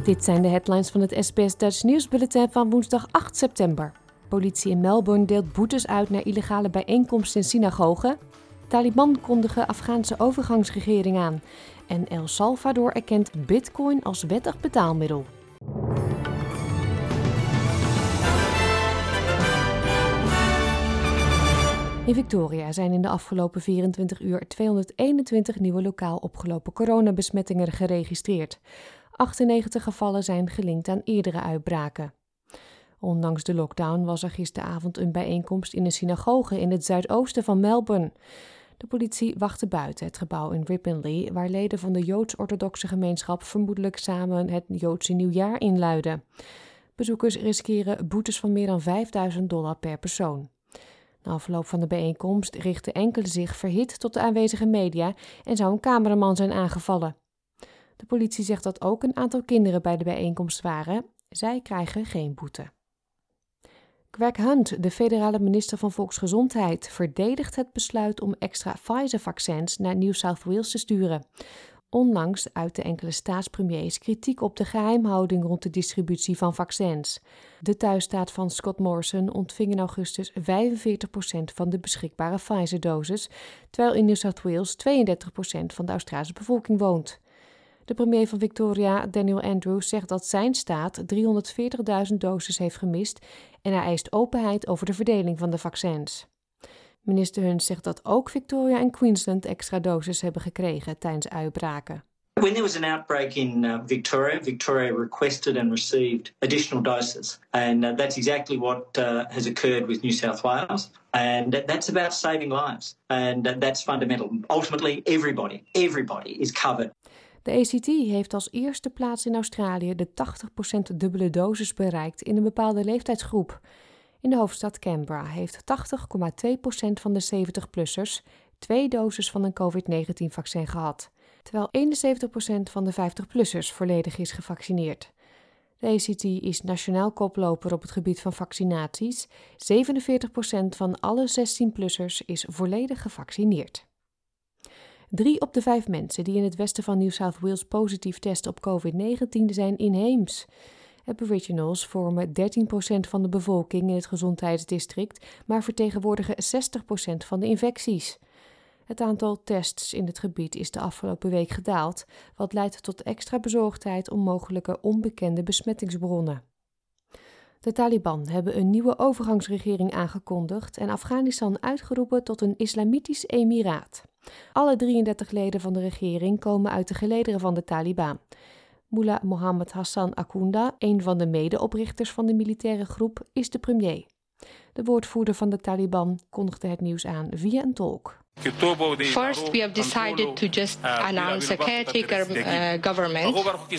Dit zijn de headlines van het SBS Dutch nieuwsbulletin van woensdag 8 september. Politie in Melbourne deelt boetes uit naar illegale bijeenkomsten in synagogen. Taliban kondigen Afghaanse overgangsregering aan. En El Salvador erkent bitcoin als wettig betaalmiddel. In Victoria zijn in de afgelopen 24 uur 221 nieuwe lokaal opgelopen coronabesmettingen geregistreerd. 98 gevallen zijn gelinkt aan eerdere uitbraken. Ondanks de lockdown was er gisteravond een bijeenkomst in een synagoge in het zuidoosten van Melbourne. De politie wachtte buiten het gebouw in Ripponlea, waar leden van de Joods-orthodoxe gemeenschap vermoedelijk samen het Joodse nieuwjaar inluiden. Bezoekers riskeren boetes van meer dan $5.000 per persoon. Na afloop van de bijeenkomst richtten enkelen zich verhit tot de aanwezige media en zou een cameraman zijn aangevallen. De politie zegt dat ook een aantal kinderen bij de bijeenkomst waren. Zij krijgen geen boete. Greg Hunt, de federale minister van Volksgezondheid, verdedigt het besluit om extra Pfizer-vaccins naar New South Wales te sturen. Onlangs uitte enkele staatspremiers kritiek op de geheimhouding rond de distributie van vaccins. De thuisstaat van Scott Morrison ontving in augustus 45% van de beschikbare Pfizer-doses, terwijl in New South Wales 32% van de Australische bevolking woont. De premier van Victoria, Daniel Andrews, zegt dat zijn staat 340.000 doses heeft gemist en hij eist openheid over de verdeling van de vaccins. Minister Hunt zegt dat ook Victoria en Queensland extra doses hebben gekregen tijdens uitbraken. When there was an outbreak in Victoria requested and received additional doses. And that's exactly what has occurred with New South Wales. And that's about saving lives. And that's fundamental. Ultimately, everybody is covered. De ACT heeft als eerste plaats in Australië de 80% dubbele dosis bereikt in een bepaalde leeftijdsgroep. In de hoofdstad Canberra heeft 80,2% van de 70-plussers 2 doses van een COVID-19-vaccin gehad, terwijl 71% van de 50-plussers volledig is gevaccineerd. De ACT is nationaal koploper op het gebied van vaccinaties. 47% van alle 16-plussers is volledig gevaccineerd. 3 op de 5 mensen die in het westen van New South Wales positief testen op COVID-19 zijn inheems. Aboriginals vormen 13% van de bevolking in het gezondheidsdistrict, maar vertegenwoordigen 60% van de infecties. Het aantal tests in het gebied is de afgelopen week gedaald, wat leidt tot extra bezorgdheid om mogelijke onbekende besmettingsbronnen. De Taliban hebben een nieuwe overgangsregering aangekondigd en Afghanistan uitgeroepen tot een islamitisch emiraat. Alle 33 leden van de regering komen uit de gelederen van de Taliban. Mullah Mohammed Hassan Akhunda, een van de medeoprichters van de militaire groep, is de premier. De woordvoerder van de Taliban kondigde het nieuws aan via een tolk. First, we have decided to just announce a caretaker government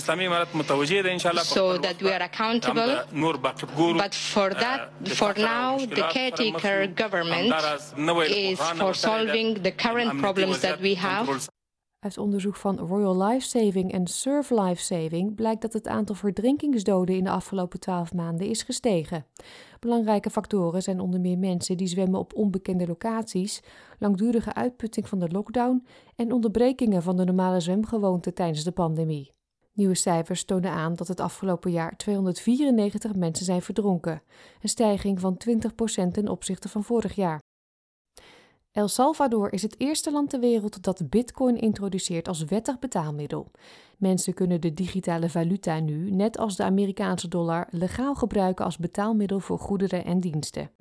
so that we are accountable. But for now, the caretaker government is for solving the current problems that we have. Uit onderzoek van Royal Lifesaving en Surf Lifesaving blijkt dat het aantal verdrinkingsdoden in de afgelopen 12 maanden is gestegen. Belangrijke factoren zijn onder meer mensen die zwemmen op onbekende locaties, langdurige uitputting van de lockdown en onderbrekingen van de normale zwemgewoonte tijdens de pandemie. Nieuwe cijfers tonen aan dat het afgelopen jaar 294 mensen zijn verdronken, een stijging van 20% ten opzichte van vorig jaar. El Salvador is het eerste land ter wereld dat bitcoin introduceert als wettig betaalmiddel. Mensen kunnen de digitale valuta nu, net als de Amerikaanse dollar, legaal gebruiken als betaalmiddel voor goederen en diensten.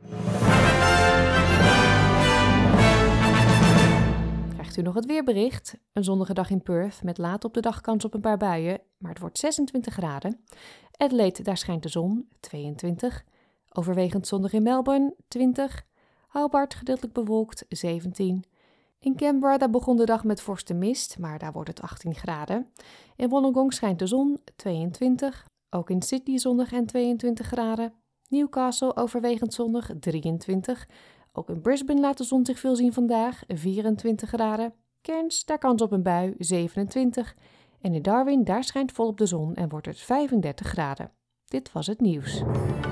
Krijgt u nog het weerbericht? Een zonnige dag in Perth met laat op de dag kans op een paar buien, maar het wordt 26 graden. Adelaide, daar schijnt de zon, 22. Overwegend zonnig in Melbourne, 20. Hobart gedeeltelijk bewolkt, 17. In Canberra daar begon de dag met vorst en mist, maar daar wordt het 18 graden. In Wollongong schijnt de zon, 22. Ook in Sydney zonnig en 22 graden. Newcastle overwegend zonnig, 23. Ook in Brisbane laat de zon zich veel zien vandaag, 24 graden. Cairns, daar kans op een bui, 27. En in Darwin, daar schijnt volop de zon en wordt het 35 graden. Dit was het nieuws.